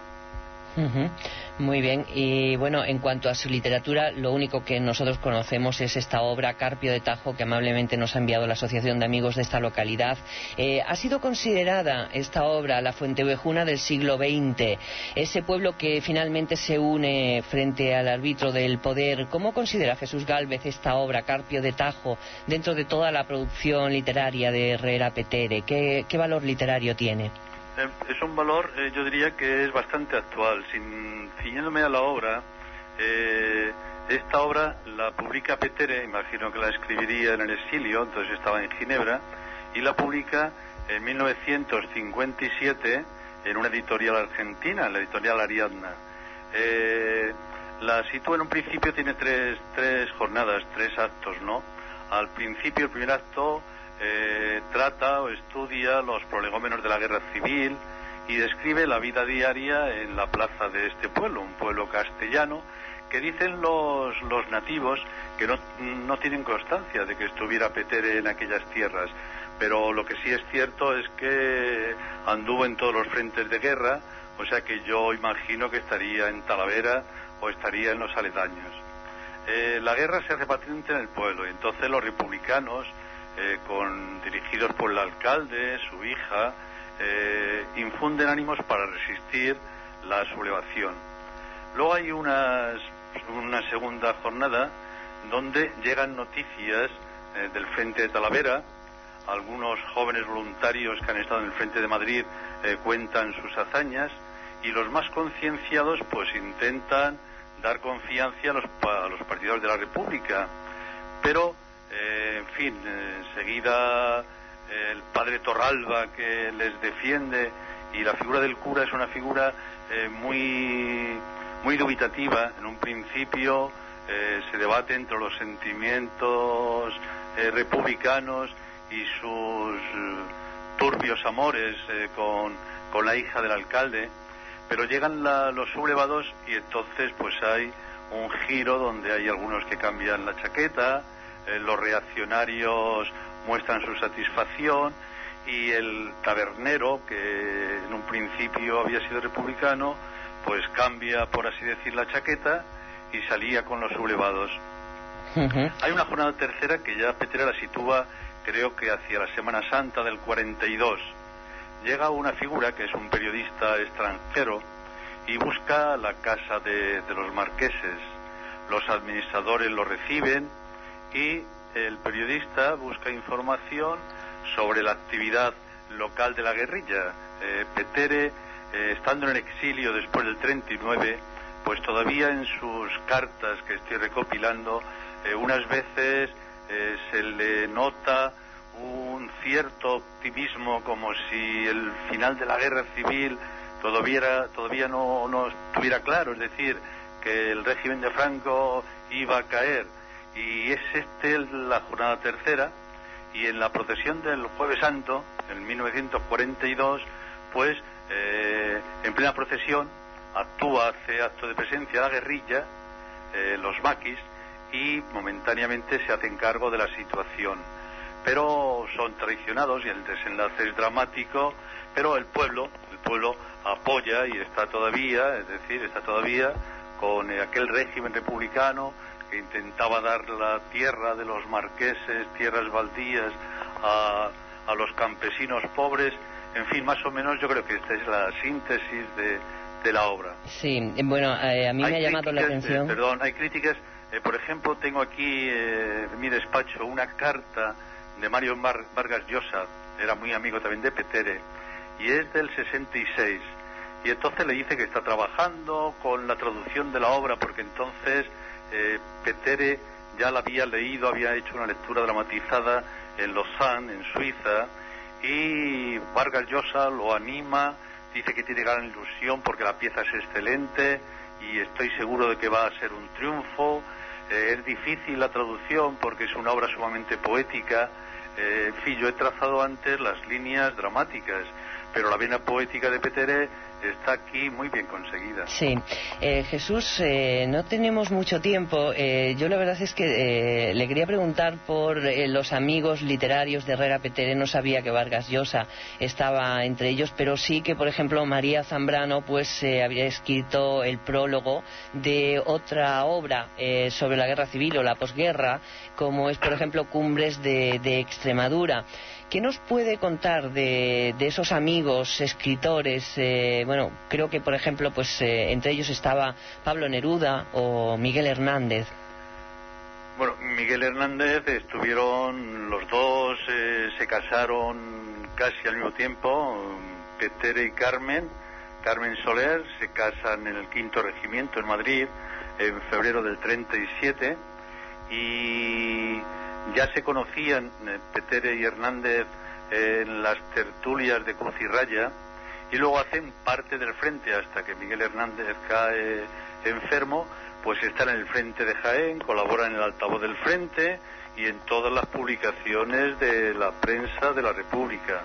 Muy bien, y bueno, en cuanto a su literatura, lo único que nosotros conocemos es esta obra Carpio de Tajo, que amablemente nos ha enviado la Asociación de Amigos de esta localidad. Ha sido considerada esta obra la Fuentevejuna del siglo XX, ese pueblo que finalmente se une frente al árbitro del poder. ¿Cómo considera Jesús Gálvez esta obra Carpio de Tajo dentro de toda la producción literaria de Herrera Petere? ¿Qué valor literario tiene? Es un valor, yo diría que es bastante actual. Ciñéndome a la obra, esta obra la publica Petere, imagino que la escribiría en el exilio, entonces estaba en Ginebra, y la publica en 1957 en una editorial argentina, la editorial Ariadna. La sitúa en un principio, tiene tres jornadas, tres actos, ¿no? Al principio, el primer acto trata o estudia los prolegómenos de la guerra civil y describe la vida diaria en la plaza de este pueblo, un pueblo castellano, que dicen los nativos que no tienen constancia de que estuviera Petere en aquellas tierras, pero lo que sí es cierto es que anduvo en todos los frentes de guerra, o sea que yo imagino que estaría en Talavera o estaría en los aledaños. La guerra se hace patente en el pueblo, y entonces los republicanos, dirigidos por el alcalde, su hija, infunden ánimos para resistir la sublevación. Luego hay una segunda jornada donde llegan noticias del frente de Talavera. Algunos jóvenes voluntarios que han estado en el frente de Madrid cuentan sus hazañas, y los más concienciados pues intentan dar confianza a los partidarios de la República, pero en fin, enseguida el padre Torralba, que les defiende, y la figura del cura es una figura muy dubitativa. En un principio se debate entre los sentimientos republicanos y sus turbios amores con la hija del alcalde, pero llegan los sublevados y entonces pues hay un giro donde hay algunos que cambian la chaqueta, los reaccionarios muestran su satisfacción y el tabernero, que en un principio había sido republicano, pues cambia, por así decir, la chaqueta y salía con los sublevados. Hay una jornada tercera que ya Pettere la sitúa, creo que hacia la Semana Santa del 42. Llega una figura que es un periodista extranjero y busca la casa de los marqueses. Los administradores lo reciben y el periodista busca información sobre la actividad local de la guerrilla. Pettere, estando en el exilio después del 39, pues todavía en sus cartas que estoy recopilando, unas veces se le nota un cierto optimismo, como si el final de la guerra civil todavía no estuviera claro, es decir, que el régimen de Franco iba a caer. Y es la jornada tercera, y en la procesión del Jueves Santo, en 1942, pues en plena procesión hace acto de presencia la guerrilla, los maquis, y momentáneamente se hacen cargo de la situación. Pero son traicionados y el desenlace es dramático, pero el pueblo apoya y está todavía con aquel régimen republicano que intentaba dar la tierra de los marqueses, tierras baldías, a los campesinos pobres. En fin, más o menos yo creo que esta es la síntesis de la obra. Sí, bueno, a mí me ha llamado la atención. Hay críticas. Por ejemplo, tengo aquí en mi despacho una carta de Mario Vargas Llosa, era muy amigo también de Pettere, y es del 66. Y entonces le dice que está trabajando con la traducción de la obra, porque entonces Pettere ya la había leído, había hecho una lectura dramatizada en Lausanne, en Suiza, y Vargas Llosa lo anima, dice que tiene gran ilusión porque la pieza es excelente y estoy seguro de que va a ser un triunfo. Es difícil la traducción porque es una obra sumamente poética. En fin, yo he trazado antes las líneas dramáticas, pero la vena poética de Pettere está aquí muy bien conseguida. Sí. Jesús, no tenemos mucho tiempo. Yo la verdad es que le quería preguntar por los amigos literarios de Herrera Pettere. No sabía que Vargas Llosa estaba entre ellos, pero sí que, por ejemplo, María Zambrano pues había escrito el prólogo de otra obra sobre la guerra civil o la posguerra, como es, por ejemplo, Cumbres de Extremadura. ¿Qué nos puede contar de esos amigos escritores? Bueno, creo que, por ejemplo, pues entre ellos estaba Pablo Neruda o Miguel Hernández. Bueno, Miguel Hernández estuvieron los dos, se casaron casi al mismo tiempo, Pettere y Carmen Soler se casan en el 5º Regimiento en Madrid en febrero del 37 y ya se conocían Pettere y Hernández en las tertulias de Cruz y Raya y luego hacen parte del frente hasta que Miguel Hernández cae enfermo, pues están en el frente de Jaén, colaboran en el altavoz del frente y en todas las publicaciones de la prensa de la República.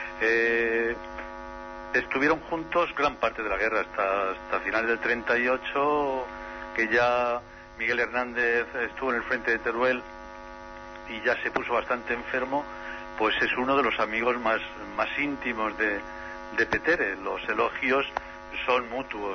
Estuvieron juntos gran parte de la guerra hasta finales del 38, que ya Miguel Hernández estuvo en el frente de Teruel y ya se puso bastante enfermo, pues es uno de los amigos más íntimos de Pettere. Los elogios son mutuos.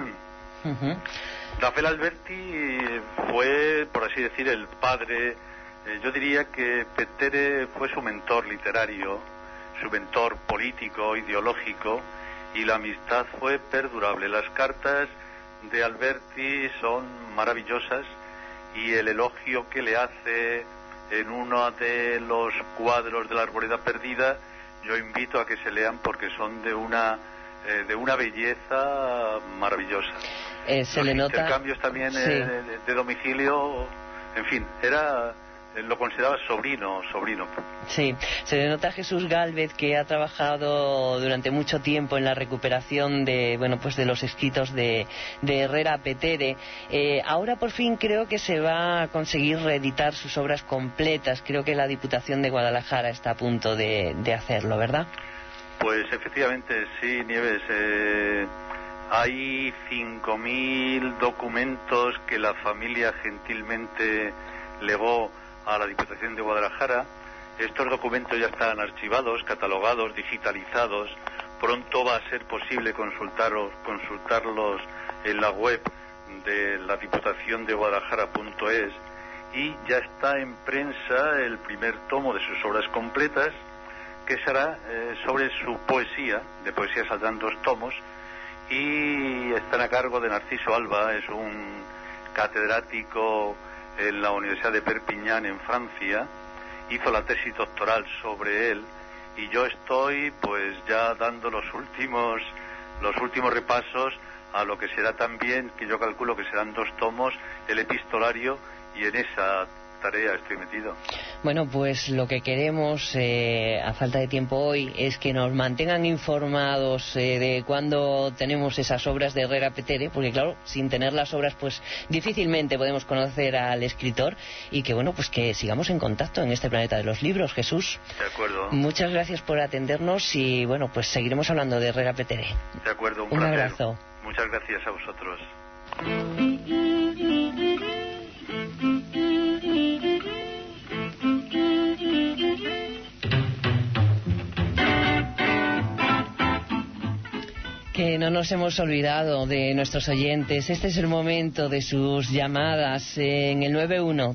Rafael Alberti fue, por así decir, el padre. Yo diría que Pettere fue su mentor literario, su mentor político, ideológico, y la amistad fue perdurable. Las cartas de Alberti son maravillosas y el elogio que le hace en uno de los cuadros de la Arboleda Perdida, yo invito a que se lean porque son de una belleza maravillosa. Se le nota intercambios también sí. de domicilio, en fin, lo consideraba sobrino. Sí, se le nota a Jesús Gálvez que ha trabajado durante mucho tiempo en la recuperación de los escritos de Herrera Pettere. Ahora por fin creo que se va a conseguir reeditar sus obras completas. Creo que la Diputación de Guadalajara está a punto de hacerlo, ¿verdad? Pues efectivamente, sí, Nieves. Hay 5.000 documentos que la familia gentilmente legó a la Diputación de Guadalajara. Estos documentos ya están archivados, catalogados, digitalizados. Pronto va a ser posible consultarlos en la web de la Diputación de Guadalajara.es, y ya está en prensa el primer tomo de sus obras completas, que será sobre su poesía. De poesía saldrán 2 tomos, y están a cargo de Narciso Alba. Es un catedrático en la Universidad de Perpiñán, en Francia. Hizo la tesis doctoral sobre él, y yo estoy pues ya dando los últimos repasos a lo que será también, que yo calculo que serán 2 tomos, el epistolario, y en esa tarea estoy metido. Bueno, pues lo que queremos, a falta de tiempo hoy, es que nos mantengan informados de cuándo tenemos esas obras de Herrera Petere, porque claro, sin tener las obras pues difícilmente podemos conocer al escritor, y que bueno, pues que sigamos en contacto en este planeta de los libros. Jesús, de acuerdo. Muchas gracias por atendernos, y bueno, pues seguiremos hablando de Herrera Petere. De acuerdo, un placer. abrazo. Muchas gracias a vosotros. Que no nos hemos olvidado de nuestros oyentes. Este es el momento de sus llamadas en el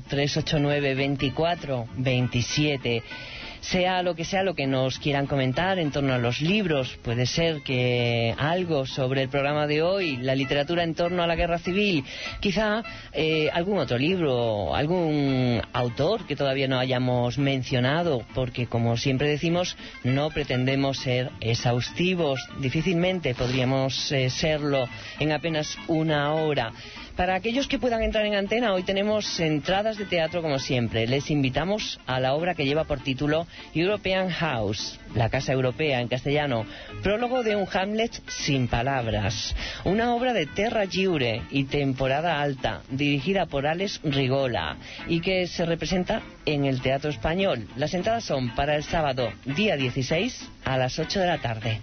91-389-24-27. Sea lo que nos quieran comentar en torno a los libros. Puede ser que algo sobre el programa de hoy, la literatura en torno a la guerra civil, quizá algún otro libro, algún autor que todavía no hayamos mencionado, porque como siempre decimos, no pretendemos ser exhaustivos. Difícilmente podríamos serlo en apenas una hora. Para aquellos que puedan entrar en antena, hoy tenemos entradas de teatro como siempre. Les invitamos a la obra que lleva por título European House, la Casa Europea en castellano, prólogo de un Hamlet sin palabras. Una obra de Terra Lliure y temporada alta, dirigida por Alex Rigola, y que se representa en el Teatro Español. Las entradas son para el sábado, día 16, a las 8 de la tarde.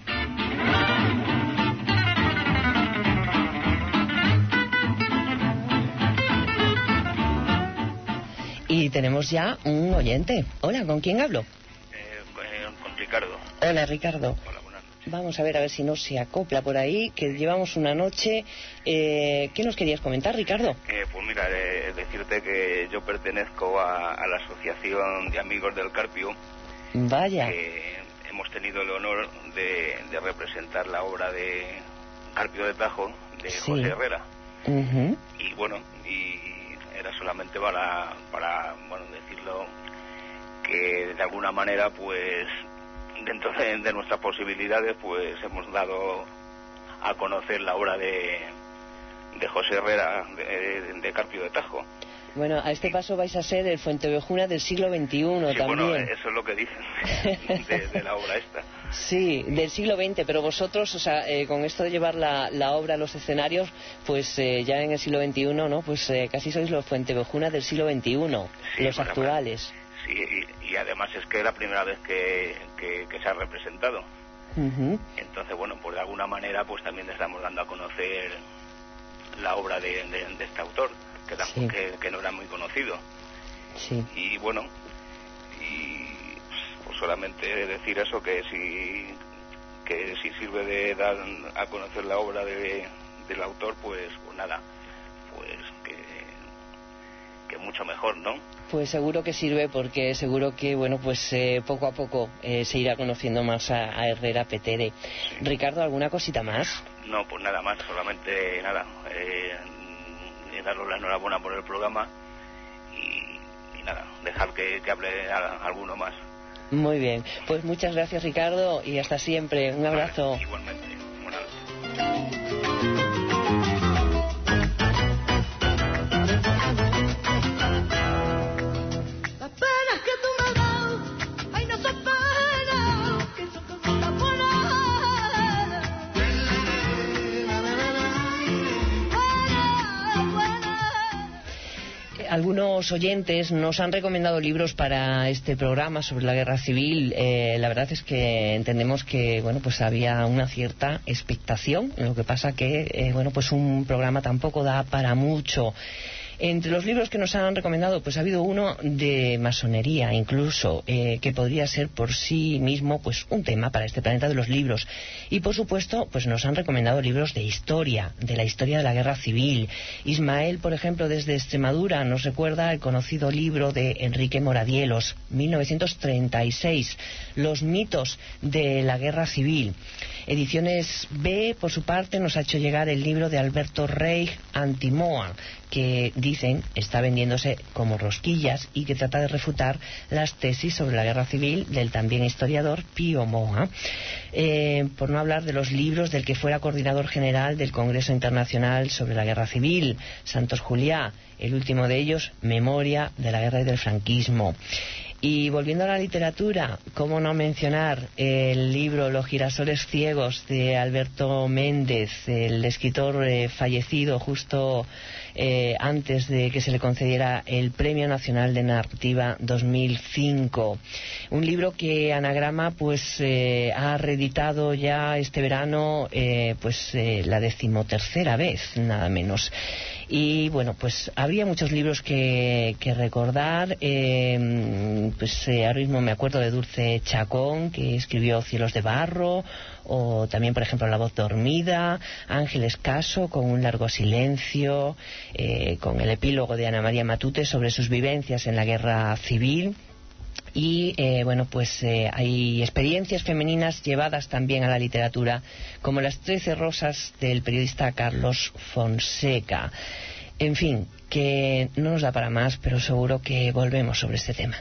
Y tenemos ya un oyente. Hola, ¿con quién hablo? Con Ricardo. Hola, Ricardo. Hola, buenas noches. Vamos a ver si no se acopla por ahí, que llevamos una noche. ¿Qué nos querías comentar, Ricardo? Pues mira, decirte que yo pertenezco a la Asociación de Amigos del Carpio. Vaya. Hemos tenido el honor de representar la obra de Carpio de Tajo, de José Herrera. Uh-huh. Y bueno, era solamente para bueno, decirlo, que de alguna manera pues dentro de nuestras posibilidades pues hemos dado a conocer la obra de José Herrera, de Carpio de Tajo. Bueno, a este paso vais a ser el Fuentevejuna del siglo XXI sí, también. Bueno, eso es lo que dicen de la obra esta. Sí, del siglo XX, pero vosotros, o sea, con esto de llevar la obra a los escenarios, pues ya en el siglo XXI, ¿no? Pues casi sois los Fuentevejuna del siglo XXI, sí, los actuales. Sí, y además es que es la primera vez que se ha representado. Uh-huh. Entonces, bueno, pues de alguna manera pues también le estamos dando a conocer la obra de este autor, que no era muy conocido. Sí. Y bueno, pues solamente decir eso, que si sirve de dar a conocer la obra del autor, pues nada, pues que mucho mejor, ¿no? Pues seguro que sirve, porque seguro que, bueno, pues poco a poco se irá conociendo más a Herrera Petere. Sí. Ricardo, ¿alguna cosita más? No, pues nada más, solamente nada, daros la enhorabuena por el programa y nada, dejar que hable alguno más. Muy bien, pues muchas gracias, Ricardo, y hasta siempre. Un abrazo. Vale, igualmente. Buenas noches. algunos oyentes nos han recomendado libros para este programa sobre la guerra civil. La verdad es que entendemos que, bueno, pues había una cierta expectación. Lo que pasa que, bueno, pues un programa tampoco da para mucho. Entre los libros que nos han recomendado, pues ha habido uno de masonería, incluso, que podría ser por sí mismo pues un tema para este planeta de los libros. Y por supuesto, pues nos han recomendado libros de historia, de la historia de la guerra civil. Ismael, por ejemplo, desde Extremadura, nos recuerda el conocido libro de Enrique Moradielos, 1936, Los mitos de la guerra civil. Ediciones B, por su parte, nos ha hecho llegar el libro de Alberto Reig, Antimoa, que dicen está vendiéndose como rosquillas y que trata de refutar las tesis sobre la guerra civil del también historiador Pío Moa. Por no hablar de los libros del que fuera coordinador general del Congreso Internacional sobre la Guerra Civil, Santos Juliá, el último de ellos, Memoria de la Guerra y del Franquismo. Y volviendo a la literatura, ¿cómo no mencionar el libro Los girasoles ciegos de Alberto Méndez, el escritor fallecido justo antes de que se le concediera el Premio Nacional de Narrativa 2005? Un libro que Anagrama pues ha reeditado ya este verano la 13ª vez, nada menos. Y bueno, pues había muchos libros que recordar. Ahora mismo me acuerdo de Dulce Chacón, que escribió Cielos de barro, o también, por ejemplo, La voz dormida, Ángel Escaso, Con un largo silencio, con el epílogo de Ana María Matute sobre sus vivencias en la guerra civil. Y hay experiencias femeninas llevadas también a la literatura, como Las 13 rosas del periodista Carlos Fonseca. En fin, que no nos da para más, pero seguro que volvemos sobre este tema.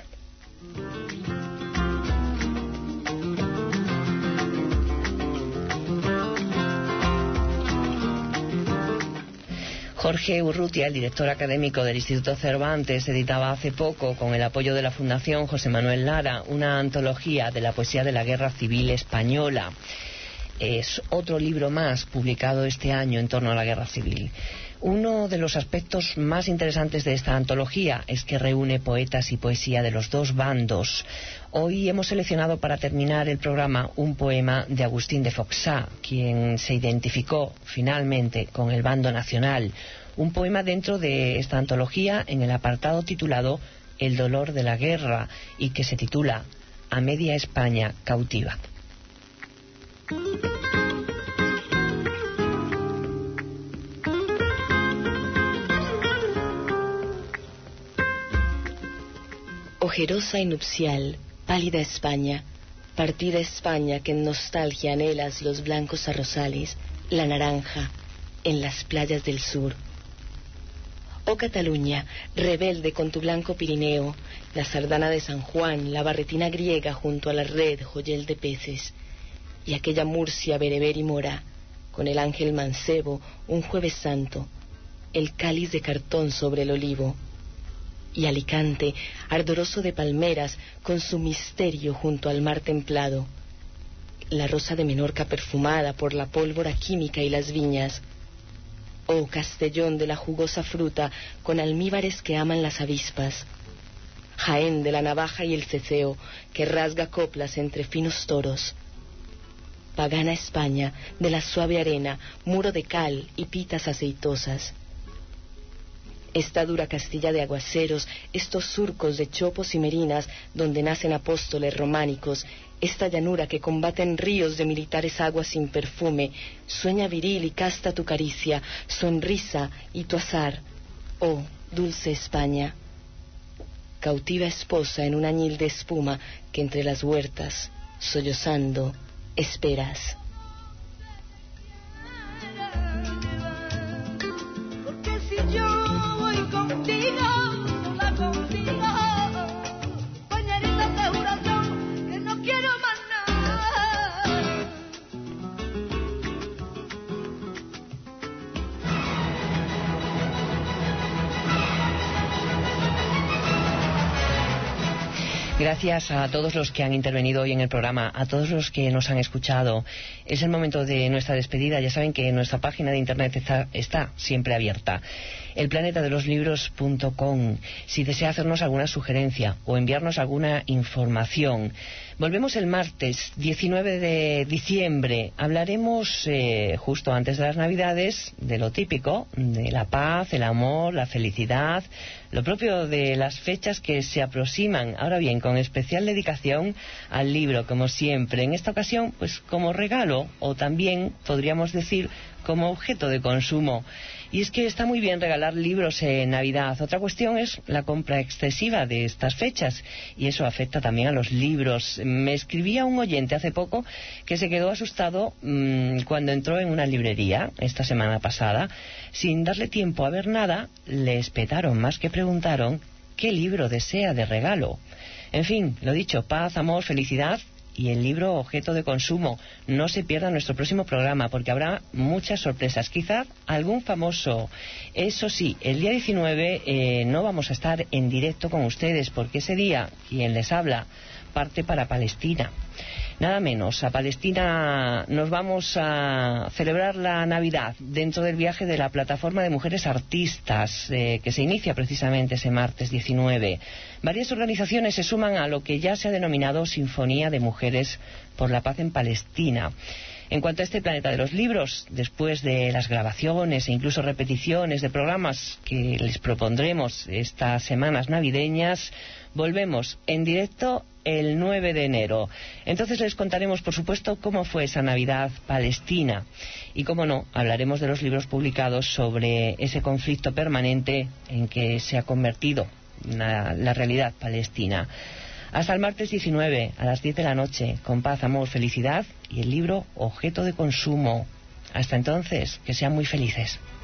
Jorge Urrutia, el director académico del Instituto Cervantes, editaba hace poco, con el apoyo de la Fundación José Manuel Lara, una antología de la poesía de la Guerra Civil Española. Es otro libro más publicado este año en torno a la Guerra Civil. Uno de los aspectos más interesantes de esta antología es que reúne poetas y poesía de los dos bandos. Hoy hemos seleccionado para terminar el programa un poema de Agustín de Foxá, quien se identificó finalmente con el bando nacional. Un poema dentro de esta antología en el apartado titulado El dolor de la guerra, y que se titula A media España cautiva. Ojerosa y nupcial, pálida España, partida España que en nostalgia anhelas los blancos arrozales, la naranja, en las playas del sur. Oh Cataluña, rebelde con tu blanco Pirineo, la sardana de San Juan, la barretina griega junto a la red, joyel de peces, y aquella Murcia bereber y mora, con el ángel mancebo, un jueves santo, el cáliz de cartón sobre el olivo, y Alicante, ardoroso de palmeras, con su misterio junto al mar templado, la rosa de Menorca perfumada por la pólvora química y las viñas. Oh Castellón de la jugosa fruta, con almíbares que aman las avispas, Jaén de la navaja y el ceceo, que rasga coplas entre finos toros. Pagana España, de la suave arena, muro de cal y pitas aceitosas. Esta dura Castilla de aguaceros, estos surcos de chopos y merinas donde nacen apóstoles románicos, esta llanura que combaten ríos de militares aguas sin perfume, sueña viril y casta tu caricia, sonrisa y tu azar, oh dulce España. Cautiva esposa en un añil de espuma que entre las huertas, sollozando, esperas. Porque si yo voy contigo, sola contigo, pañerita te juro yo que no quiero más nada. Gracias a todos los que han intervenido hoy en el programa, a todos los que nos han escuchado. Es el momento de nuestra despedida. Ya saben que nuestra página de internet está siempre abierta. elplanetadeloslibros.com. Si desea hacernos alguna sugerencia o enviarnos alguna información. Volvemos el martes 19 de diciembre. Hablaremos justo antes de las Navidades de lo típico, de la paz, el amor, la felicidad, lo propio de las fechas que se aproximan. Ahora bien, con especial dedicación al libro, como siempre. En esta ocasión, pues como regalo, o también podríamos decir como objeto de consumo. Y es que está muy bien regalar libros en Navidad. Otra cuestión es la compra excesiva de estas fechas, y eso afecta también a los libros. Me escribía un oyente hace poco que se quedó asustado cuando entró en una librería esta semana pasada. Sin darle tiempo a ver nada, le espetaron más que preguntaron qué libro desea de regalo. En fin, lo dicho, paz, amor, felicidad y el libro objeto de consumo. No se pierda nuestro próximo programa porque habrá muchas sorpresas, quizás algún famoso. Eso sí, el día 19 no vamos a estar en directo con ustedes porque ese día quien les habla parte para Palestina. Nada menos, a Palestina nos vamos a celebrar la Navidad dentro del viaje de la plataforma de mujeres artistas que se inicia precisamente ese martes 19. Varias organizaciones se suman a lo que ya se ha denominado Sinfonía de Mujeres por la Paz en Palestina. En cuanto a este Planeta de los Libros, después de las grabaciones e incluso repeticiones de programas que les propondremos estas semanas navideñas, volvemos en directo el 9 de enero. Entonces les contaremos, por supuesto, cómo fue esa Navidad palestina. Y, cómo no, hablaremos de los libros publicados sobre ese conflicto permanente en que se ha convertido la realidad palestina. Hasta el martes 19, a las 10 de la noche, con paz, amor, felicidad y el libro objeto de consumo. Hasta entonces, que sean muy felices.